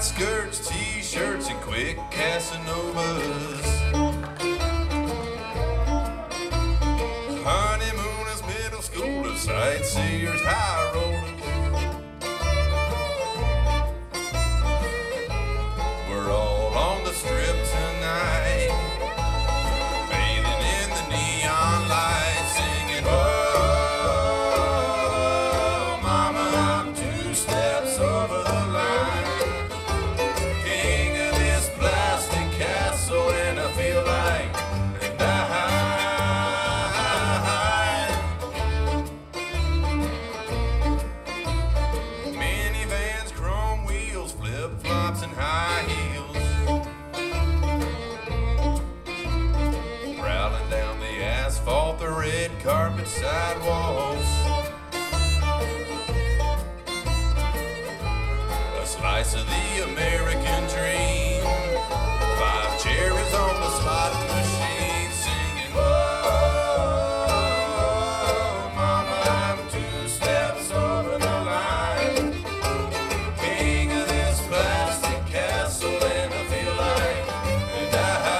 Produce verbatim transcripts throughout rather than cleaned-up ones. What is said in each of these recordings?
tight skirts, t-shirts, and quick Casanovas. Honeymooners, middle schoolers, sightseers, high rollers. We're all on the strip tonight, bathing in the neon lights, singing, "Oh, mama, I'm two steps over the line. King of this plastic castle, and I feel like minivans, chrome wheels, flip-flops, and high heels, prowling down the asphalt, the red carpet sidewalks. A slice of the American dream, five cherries on the slot machine, singing, "Whoa, mama, I'm two steps over the line. King of this plastic castle, and I feel like and I."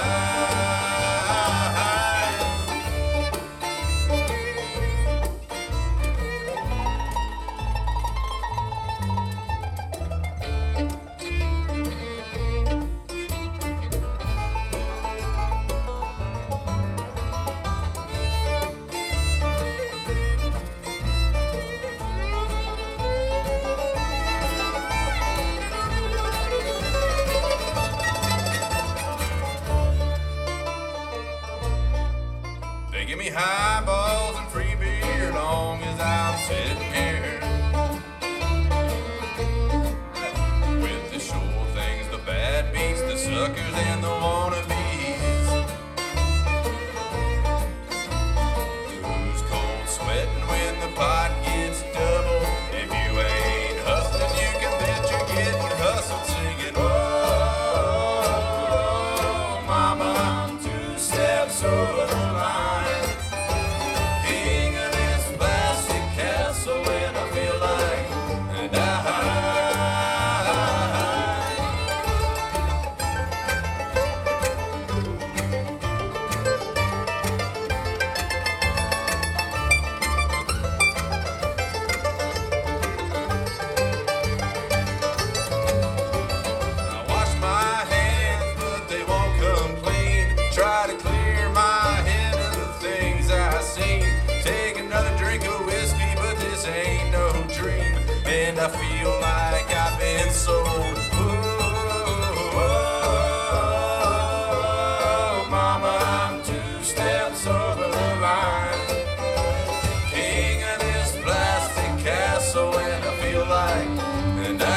They give me highballs and free beer long as I'm sitting here with the sure things, the bad beats, the suckers, and the wannabes. Who's cold sweating when the pot gets double? If you ain't hustling, you can bet you're getting hustled, singing, "Whoa, mama, I'm two steps over the line. King of this plastic castle, and I feel like and I." I wash my hands, but they won't come clean. Try to clear my head of the things I seen. Take another drink of whiskey, but this ain't no dream. And I feel like I've been sold. Oh, mama, I'm two steps over the line. King of this plastic castle, and I feel like and I.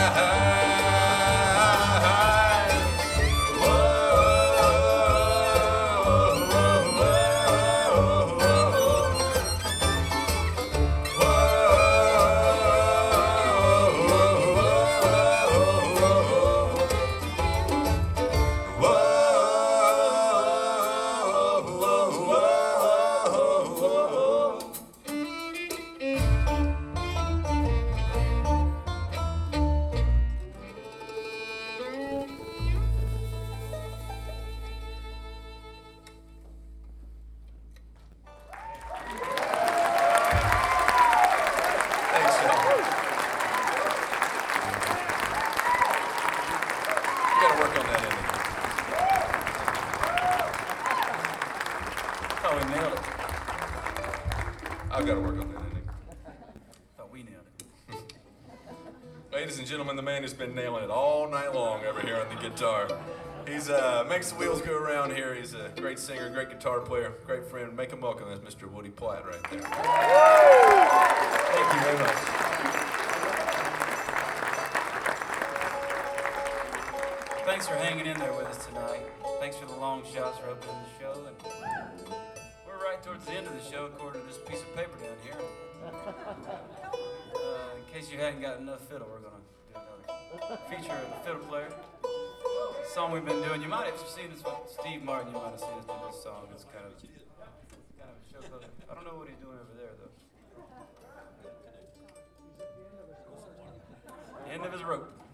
Thanks, Sean. You gotta work on that ending. Oh, we nailed it. I've gotta work on that ending. Thought we nailed it. Ladies and gentlemen, the man who's been nailing it all night long over here on the guitar. He's uh, makes the wheels go around here. He's a great singer, great guitar player, great friend. Make him welcome. That's Mister Woody Platt right there. Thank you very much. Thanks for hanging in there with us tonight. Thanks for the long shots for opening the show. And we're right towards the end of the show, according to this piece of paper down here. Uh, in case you hadn't got enough fiddle, we're going to do another feature of the fiddle player. The song we've been doing, you might have seen this with Steve Martin, you might have seen us do this song. It's kind of, kind of a show called, I don't know what he's doing over there, though. End of his rope.